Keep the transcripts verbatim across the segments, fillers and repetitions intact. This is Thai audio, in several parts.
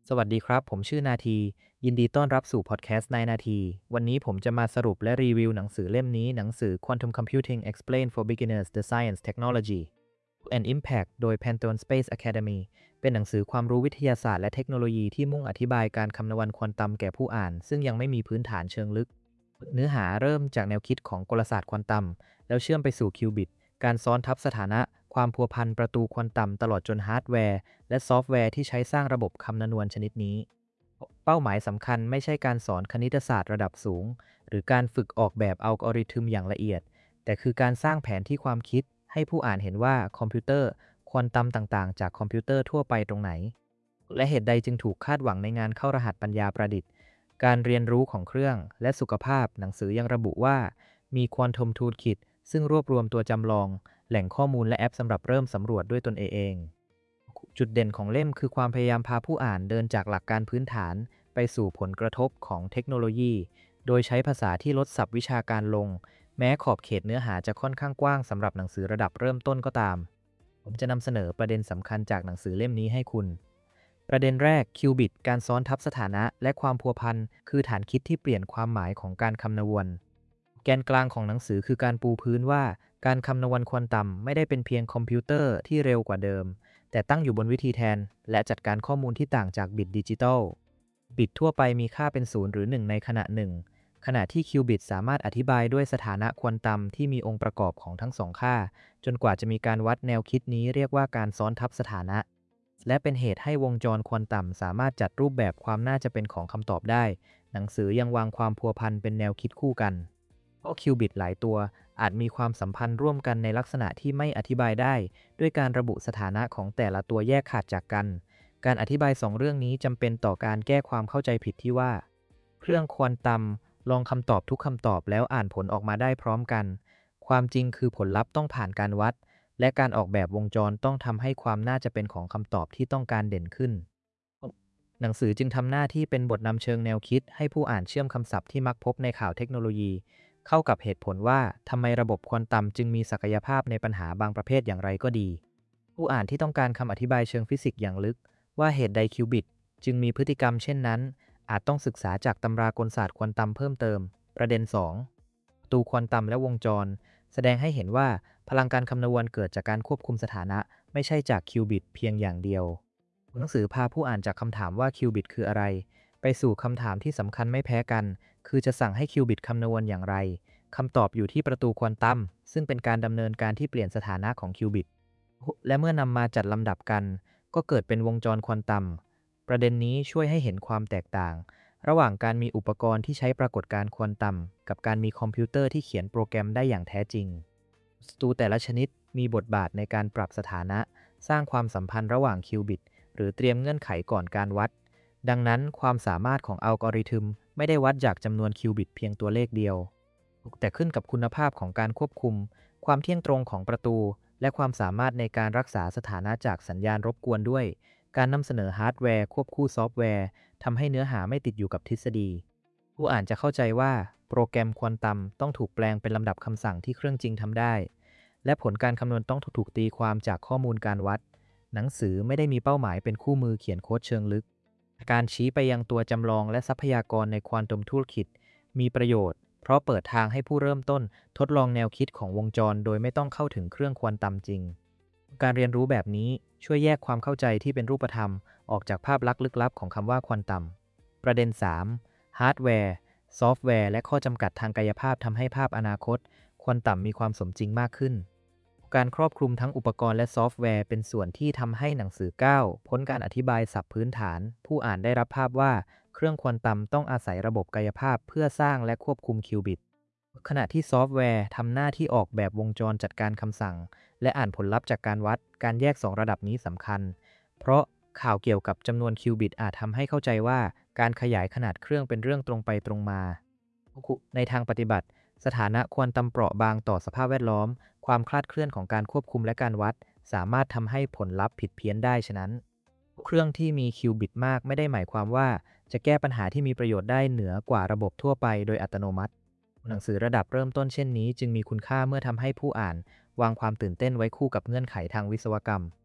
สวัสดีครับผมชื่อนาทียินดีต้อนรับสู่พอดแคสต์นายนาทีวันนี้ผมจะมาสรุปและรีวิวหนังสือเล่มนี้หนังสือ Quantum Computing Explained for Beginners: The Science, Technology and Impact โดย Pantheon Space Academy เป็นหนังสือความรู้วิทยาศาสตร์และเทคโนโลยีที่มุ่งอธิบายการคำนวณควอนตัมแก่ผู้อ่านซึ่งยังไม่มีพื้นฐานเชิงลึกเนื้อหาเริ่มจากแนวคิดของกลศาสตร์ควอนตัมแล้วเชื่อมไปสู่คิวบิตการซ้อนทับสถานะความพัวพันประตูควอนตัมตลอดจนฮาร์ดแวร์และซอฟต์แวร์ที่ใช้สร้างระบบคำนวณชนิดนี้ เป้าหมายสำคัญไม่ใช่การสอนคณิตศาสตร์ระดับสูงหรือการฝึกออกแบบอัลกอริทึมอย่างละเอียดแต่คือการสร้างแผนที่ความคิดให้ผู้อ่านเห็นว่าคอมพิวเตอร์ควอนตัมต่างๆจากคอมพิวเตอร์ทั่วไปตรงไหนและเหตุใดจึงถูกคาดหวังในงานเข้ารหัสปัญญาประดิษฐ์การเรียนรู้ของเครื่องและสุขภาพหนังสือยังระบุว่ามีควอนตัมทูลคิดซึ่งรวบรวมตัวจำลองแหล่งข้อมูลและแอปสำหรับเริ่มสำรวจด้วยตนเองจุดเด่นของเล่มคือความพยายามพาผู้อ่านเดินจากหลักการพื้นฐานไปสู่ผลกระทบของเทคโนโลยีโดยใช้ภาษาที่ลดศัพท์วิชาการลงแม้ขอบเขตเนื้อหาจะค่อนข้างกว้างสำหรับหนังสือระดับเริ่มต้นก็ตามผมจะนำเสนอประเด็นสำคัญจากหนังสือเล่มนี้ให้คุณประเด็นแรกคิวบิตการซ้อนทับสถานะและความพัวพันคือฐานคิดที่เปลี่ยนความหมายของการคำนวณแกนกลางของหนังสือคือการปูพื้นว่าการคำนวณควอนตัมไม่ได้เป็นเพียงคอมพิวเตอร์ที่เร็วกว่าเดิมแต่ตั้งอยู่บนวิธีแทนและจัดการข้อมูลที่ต่างจากบิตดิจิตอล บิตทั่วไปมีค่าเป็นศูนย์หรือหนึ่งในขณะหนึ่งขณะที่คิวบิตสามารถอธิบายด้วยสถานะควอนตัมที่มีองค์ประกอบของทั้งสองค่าจนกว่าจะมีการวัดแนวคิดนี้เรียกว่าการซ้อนทับสถานะและเป็นเหตุให้วงจรควอนตัมสามารถจัดรูปแบบความน่าจะเป็นของคำตอบได้หนังสือยังวางความพัวพันเป็นแนวคิดคู่กันเพราะคิวบิตหลายตัวอาจมีความสัมพันธ์ร่วมกันในลักษณะที่ไม่อธิบายได้ด้วยการระบุสถานะของแต่ละตัวแยกขาดจากกันการอธิบายสองเรื่องนี้จำเป็นต่อการแก้ความเข้าใจผิดที่ว่าเครื่องควอนตัมลองคำตอบทุกคำตอบแล้วอ่านผลออกมาได้พร้อมกันความจริงคือผลลัพธ์ต้องผ่านการวัดและการออกแบบวงจรต้องทำให้ความน่าจะเป็นของคำตอบที่ต้องการเด่นขึ้นหนังสือจึงทำหน้าที่เป็นบทนำเชิงแนวคิดให้ผู้อ่านเชื่อมคำศัพท์ที่มักพบในข่าวเทคโนโลยีเข้ากับเหตุผลว่าทำไมระบบควอนตัมจึงมีศักยภาพในปัญหาบางประเภทอย่างไรก็ดีผู้อ่านที่ต้องการคำอธิบายเชิงฟิสิกส์อย่างลึกว่าเหตุใดคิวบิตจึงมีพฤติกรรมเช่นนั้นอาจต้องศึกษาจากตำรากลศาสตร์ควอนตัมเพิ่มเติมประเด็นสองประตูควอนตัมและวงจรแสดงให้เห็นว่าพลังการคำนวณเกิดจากการควบคุมสถานะไม่ใช่จากคิวบิตเพียงอย่างเดียวหนังสือพาผู้อ่านจากคำถามว่าคิวบิตคืออะไรไปสู่คำถามที่สำคัญไม่แพ้กันคือจะสั่งให้คิวบิตคำนวณอย่างไรคำตอบอยู่ที่ประตูควอนตัมซึ่งเป็นการดำเนินการที่เปลี่ยนสถานะของคิวบิตและเมื่อนำมาจัดลำดับกันก็เกิดเป็นวงจรควอนตัมประเด็นนี้ช่วยให้เห็นความแตกต่างระหว่างการมีอุปกรณ์ที่ใช้ปรากฏการณ์ควอนตัมกับการมีคอมพิวเตอร์ที่เขียนโปรแกรมได้อย่างแท้จริงศัตรูแต่ละชนิดมีบทบาทในการปรับสถานะสร้างความสัมพันธ์ระหว่างคิวบิตหรือเตรียมเงื่อนไขก่อนการวัดดังนั้นความสามารถของอัลกอริทึมไม่ได้วัดจากจำนวนคิวบิตเพียงตัวเลขเดียวแต่ขึ้นกับคุณภาพของการควบคุมความเที่ยงตรงของประตูและความสามารถในการรักษาสถานะจากสัญญาณรบกวนด้วยการนำเสนอฮาร์ดแวร์ควบคู่ซอฟต์แวร์ทำให้เนื้อหาไม่ติดอยู่กับทฤษฎีผู้อ่านจะเข้าใจว่าโปรแกรมควอนตัมต้องถูกแปลงเป็นลำดับคำสั่งที่เครื่องจริงทำได้และผลการคำนวณต้องถูกตีความจากข้อมูลการวัดหนังสือไม่ได้มีเป้าหมายเป็นคู่มือเขียนโค้ดเชิงลึกการชี้ไปยังตัวจำลองและทรัพยากรในควอนตัมทูลคิดมีประโยชน์เพราะเปิดทางให้ผู้เริ่มต้นทดลองแนวคิดของวงจรโดยไม่ต้องเข้าถึงเครื่องควอนตัมจริงการเรียนรู้แบบนี้ช่วยแยกความเข้าใจที่เป็นรูปธรรมออกจากภาพลักษณ์ลึกลับของคำว่าควอนตัมประเด็นสามฮาร์ดแวร์ซอฟต์แวร์และข้อจำกัดทางกายภาพทำให้ภาพอนาคตควอนตัมมีความสมจริงมากขึ้นการครอบคลุมทั้งอุปกรณ์และซอฟต์แวร์เป็นส่วนที่ทำให้หนังสือก้าวพ้นการอธิบายศัพท์พื้นฐานผู้อ่านได้รับภาพว่าเครื่องควอนตัมต้องอาศัยระบบกายภาพเพื่อสร้างและควบคุมคิวบิตขณะที่ซอฟต์แวร์ทำหน้าที่ออกแบบวงจรจัดการคำสั่งและอ่านผลลัพธ์จากการวัดการแยกสองระดับนี้สำคัญเพราะข่าวเกี่ยวกับจำนวนคิวบิตอาจทำให้เข้าใจว่าการขยายขนาดเครื่องเป็นเรื่องตรงไปตรงมาในทางปฏิบัติสถานะควอนตัมเปราะบางต่อสภาพแวดล้อมความคลาดเคลื่อนของการควบคุมและการวัดสามารถทำให้ผลลัพธ์ผิดเพี้ยนได้ฉะนั้นเครื่องที่มีคิวบิตมากไม่ได้หมายความว่าจะแก้ปัญหาที่มีประโยชน์ได้เหนือกว่าระบบทั่วไปโดยอัตโนมัติหนังสือระดับเริ่มต้นเช่นนี้จึงมีคุณค่าเมื่อทำให้ผู้อ่านวางความตื่นเต้นไว้คู่กับเงื่อนไขทางวิศวกรรม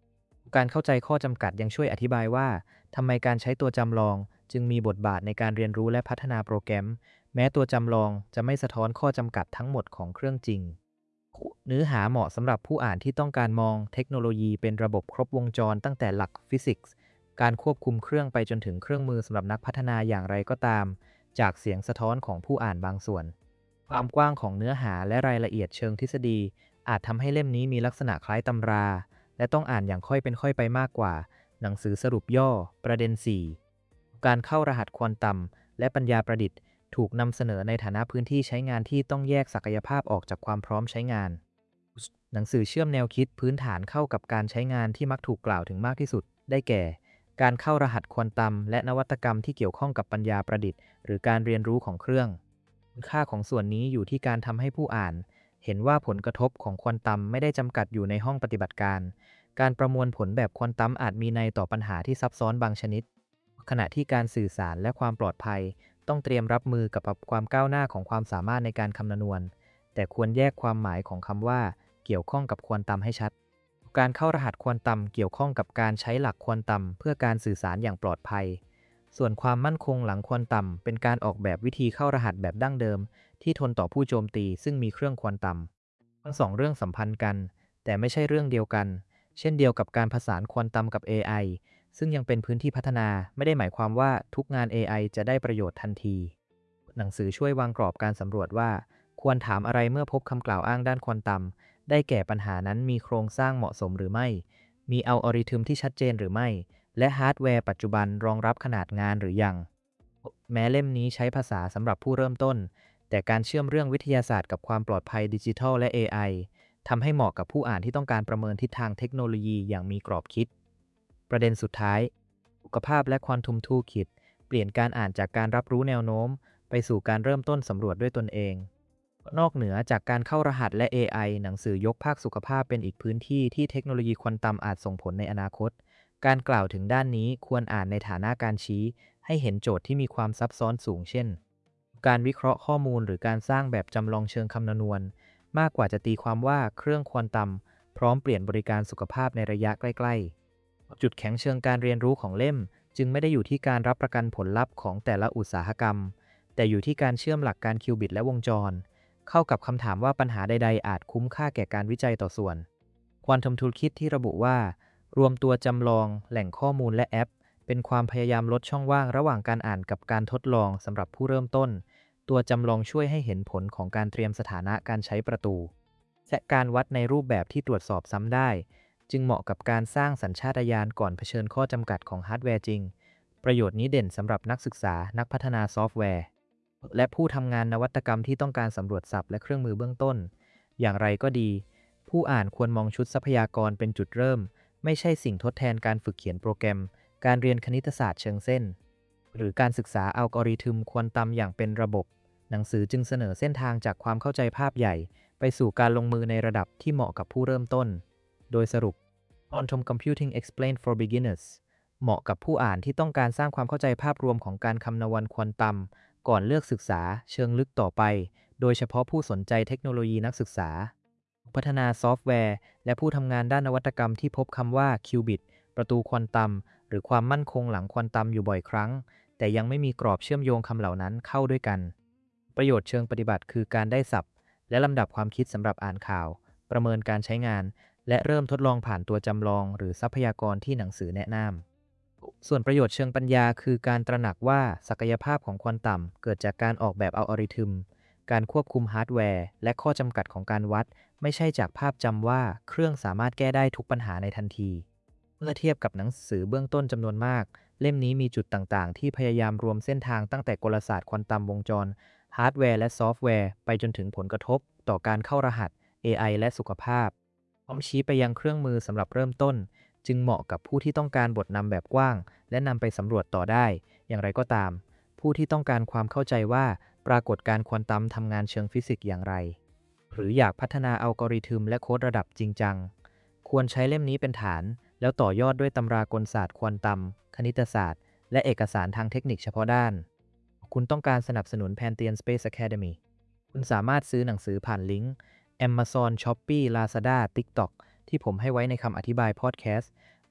การเข้าใจข้อจำกัดยังช่วยอธิบายว่าทำไมการใช้ตัวจำลองจึงมีบทบาทในการเรียนรู้และพัฒนาโปรแกรมแม้ตัวจำลองจะไม่สะท้อนข้อจำกัดทั้งหมดของเครื่องจริงเนื้อหาเหมาะสำหรับผู้อ่านที่ต้องการมองเทคโนโลยีเป็นระบบครบวงจรตั้งแต่หลักฟิสิกส์การควบคุมเครื่องไปจนถึงเครื่องมือสำหรับนักพัฒนาอย่างไรก็ตามจากเสียงสะท้อนของผู้อ่านบางส่วนความกว้างของเนื้อหาและรายละเอียดเชิงทฤษฎีอาจทำให้เล่มนี้มีลักษณะคล้ายตำราและต้องอ่านอย่างค่อยเป็นค่อยไปมากกว่าหนังสือสรุปย่อประเด็นสี่การเข้ารหัสควอนตัมและปัญญาประดิษฐ์ถูกนำเสนอในฐานะพื้นที่ใช้งานที่ต้องแยกศักยภาพออกจากความพร้อมใช้งานหนังสือเชื่อมแนวคิดพื้นฐานเข้ากับการใช้งานที่มักถูกกล่าวถึงมากที่สุดได้แก่การเข้ารหัสควอนตัมและนวัตกรรมที่เกี่ยวข้องกับปัญญาประดิษฐ์หรือการเรียนรู้ของเครื่องคุณค่าของส่วนนี้อยู่ที่การทำให้ผู้อ่านเห็นว่าผลกระทบของควอนตัมไม่ได้จำกัดอยู่ในห้องปฏิบัติการการประมวลผลแบบควอนตัมอาจมีนัยต่อปัญหาที่ซับซ้อนบางชนิดขณะที่การสื่อสารและความปลอดภัยต้องเตรียมรับมือกับความก้าวหน้าของความสามารถในการคำนวณแต่ควรแยกความหมายของคำว่าเกี่ยวข้องกับควอนตัมให้ชัดการเข้ารหัสควอนตัมเกี่ยวข้องกับการใช้หลักควอนตัมเพื่อการสื่อสารอย่างปลอดภัยส่วนความมั่นคงหลังควอนตัมเป็นการออกแบบวิธีเข้ารหัสแบบดั้งเดิมที่ทนต่อผู้โจมตีซึ่งมีเครื่องควอนตัมทั้งสองเรื่องสัมพันธ์กันแต่ไม่ใช่เรื่องเดียวกันเช่นเดียวกับการผสานควอนตัมกับ เอ ไอ ซึ่งยังเป็นพื้นที่พัฒนาไม่ได้หมายความว่าทุกงาน เอ ไอ จะได้ประโยชน์ทันทีหนังสือช่วยวางกรอบการสำรวจว่าควรถามอะไรเมื่อพบคำกล่าวอ้างด้านควอนตัมได้แก่ปัญหานั้นมีโครงสร้างเหมาะสมหรือไม่มีอัลกอริทึมที่ชัดเจนหรือไม่และฮาร์ดแวร์ปัจจุบันรองรับขนาดงานหรือยังแม้เล่มนี้ใช้ภาษาสำหรับผู้เริ่มต้นแต่การเชื่อมเรื่องวิทยาศาสตร์กับความปลอดภัยดิจิทัลและ เอ ไอ ทำให้เหมาะกับผู้อ่านที่ต้องการประเมินทิศทางเทคโนโลยีอย่างมีกรอบคิดประเด็นสุดท้ายสุขภาพและควอนตัมทูลคิดเปลี่ยนการอ่านจากการรับรู้แนวโน้มไปสู่การเริ่มต้นสำรวจด้วยตนเองนอกเหนือจากการเข้ารหัสและ เอ ไอ หนังสือยกภาคสุขภาพเป็นอีกพื้นที่ที่เทคโนโลยีควอนตัมอาจส่งผลในอนาคตการกล่าวถึงด้านนี้ควรอ่านในฐานะการชี้ให้เห็นโจทย์ที่มีความซับซ้อนสูงเช่นการวิเคราะห์ข้อมูลหรือการสร้างแบบจำลองเชิงคำนวณมากกว่าจะตีความว่าเครื่องควอนตัมพร้อมเปลี่ยนบริการสุขภาพในระยะใกล้ๆจุดแข็งเชิงการเรียนรู้ของเล่มจึงไม่ได้อยู่ที่การรับประกันผลลัพธ์ของแต่ละอุตสาหกรรมแต่อยู่ที่การเชื่อมหลักการคิวบิตและวงจรเข้ากับคำถามว่าปัญหาใดๆอาจคุ้มค่าแก่การวิจัยต่อส่วน Quantum Toolkit ที่ระบุว่ารวมตัวจำลองแหล่งข้อมูลและแอปเป็นความพยายามลดช่องว่างระหว่างการอ่านกับการทดลองสำหรับผู้เริ่มต้นตัวจำลองช่วยให้เห็นผลของการเตรียมสถานะการใช้ประตูและการวัดในรูปแบบที่ตรวจสอบซ้ำได้จึงเหมาะกับการสร้างสัญชาตญาณก่อนเผชิญข้อจำกัดของฮาร์ดแวร์จริงประโยชน์นี้เด่นสำหรับนักศึกษานักพัฒนาซอฟต์แวร์และผู้ทำงานนวัตกรรมที่ต้องการสำรวจศัพท์และเครื่องมือเบื้องต้นอย่างไรก็ดีผู้อ่านควรมองชุดทรัพยากรเป็นจุดเริ่มไม่ใช่สิ่งทดแทนการฝึกเขียนโปรแกรมการเรียนคณิตศาสตร์เชิงเส้นหรือการศึกษาอัลกอริทึมควอนตัมอย่างเป็นระบบหนังสือจึงเสนอเส้นทางจากความเข้าใจภาพใหญ่ไปสู่การลงมือในระดับที่เหมาะกับผู้เริ่มต้นโดยสรุป Quantum Computing Explained for Beginners เหมาะกับผู้อ่านที่ต้องการสร้างความเข้าใจภาพรวมของการคำนวณควอนตัมก่อนเลือกศึกษาเชิงลึกต่อไปโดยเฉพาะผู้สนใจเทคโนโลยีนักศึกษาพัฒนาซอฟต์แวร์และผู้ทำงานด้านนวัตกรรมที่พบคำว่าคิวบิตประตูควอนตัมหรือความมั่นคงหลังควอนตัมอยู่บ่อยครั้งแต่ยังไม่มีกรอบเชื่อมโยงคำเหล่านั้นเข้าด้วยกันประโยชน์เชิงปฏิบัติคือการได้ศัพท์และลำดับความคิดสำหรับอ่านข่าวประเมินการใช้งานและเริ่มทดลองผ่านตัวจำลองหรือทรัพยากรที่หนังสือแนะนำส่วนประโยชน์เชิงปัญญาคือการตระหนักว่าศักยภาพของควอนตัมเกิดจากการออกแบบอัลกอริทึมการควบคุมฮาร์ดแวร์และข้อจำกัดของการวัดไม่ใช่จากภาพจำว่าเครื่องสามารถแก้ได้ทุกปัญหาในทันทีเมื่อเทียบกับหนังสือเบื้องต้นจำนวนมากเล่มนี้มีจุดต่างๆที่พยายามรวมเส้นทางตั้งแต่กลศาสตร์ควอนตัมวงจรฮาร์ดแวร์และซอฟต์แวร์ไปจนถึงผลกระทบต่อการเข้ารหัส เอ ไอ และสุขภาพพร้อมชี้ไปยังเครื่องมือสำหรับเริ่มต้นจึงเหมาะกับผู้ที่ต้องการบทนำแบบกว้างและนำไปสำรวจต่อได้อย่างไรก็ตามผู้ที่ต้องการความเข้าใจว่าปรากฏการณ์ควอนตัมทำงานเชิงฟิสิกส์อย่างไรหรืออยากพัฒนาอัลกอริทึมและโค้ดระดับจริงจังควรใช้เล่มนี้เป็นฐานแล้วต่อยอดด้วยตำรากลศาสตร์ควอนตัมคณิตศาสตร์และเอกสารทางเทคนิคเฉพาะด้านคุณต้องการสนับสนุน Pantheon Space Academy คุณสามารถซื้อหนังสือผ่านลิงก์ Amazon Shopee Lazada TikTok ที่ผมให้ไว้ในคำอธิบายพอดแคสต์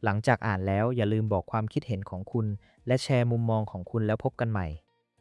หลังจากอ่านแล้วอย่าลืมบอกความคิดเห็นของคุณและแชร์มุมมองของคุณแล้วพบกันใหม่